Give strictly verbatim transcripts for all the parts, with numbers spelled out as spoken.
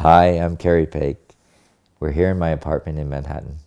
Hi, I'm Kerry Paik. We're here in my apartment in Manhattan.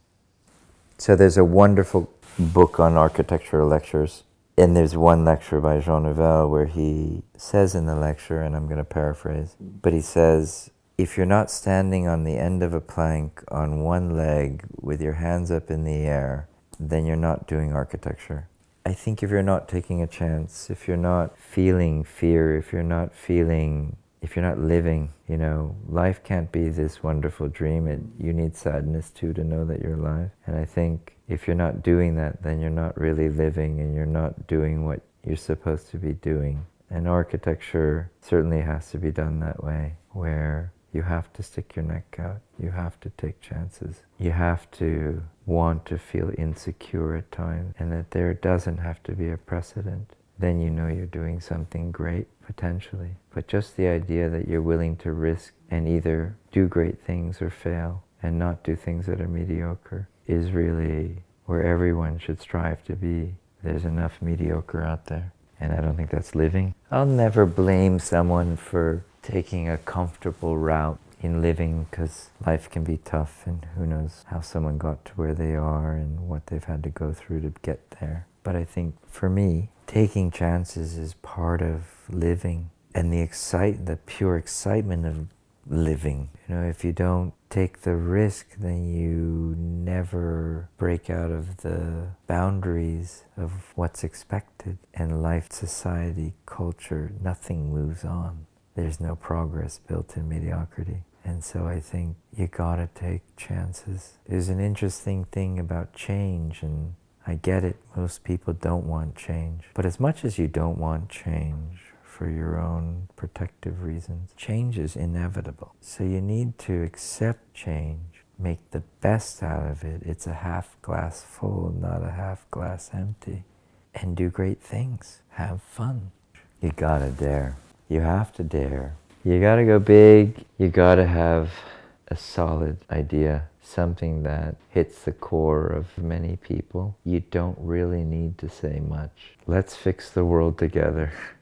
So there's a wonderful book on architectural lectures, and there's one lecture by Jean Nouvel where he says in the lecture, and I'm going to paraphrase, but he says, if you're not standing on the end of a plank on one leg with your hands up in the air, then you're not doing architecture. I think if you're not taking a chance, if you're not feeling fear, if you're not feeling, if you're not living, you know, life can't be this wonderful dream. It, you need sadness too to know that you're alive. And I think if you're not doing that, then you're not really living and you're not doing what you're supposed to be doing. And architecture certainly has to be done that way, where you have to stick your neck out. You have to take chances. You have to want to feel insecure at times, and that there doesn't have to be a precedent. Then you know you're doing something great, potentially. But just the idea that you're willing to risk and either do great things or fail and not do things that are mediocre is really where everyone should strive to be. There's enough mediocre out there, and I don't think that's living. I'll never blame someone for taking a comfortable route in living, because life can be tough, and who knows how someone got to where they are and what they've had to go through to get there. But I think for me, taking chances is part of living, and the excite, the pure excitement of living. You know, if you don't take the risk, then you never break out of the boundaries of what's expected. And life, society, culture, nothing moves on. There's no progress built in mediocrity. And so I think you gotta take chances. There's an interesting thing about change, and I get it, most people don't want change. But as much as you don't want change for your own protective reasons, change is inevitable. So you need to accept change, make the best out of it. It's a half glass full, not a half glass empty. And do great things. Have fun. You gotta dare. You have to dare. You gotta go big. You gotta have a solid idea, something that hits the core of many people. You don't really need to say much. Let's fix the world together.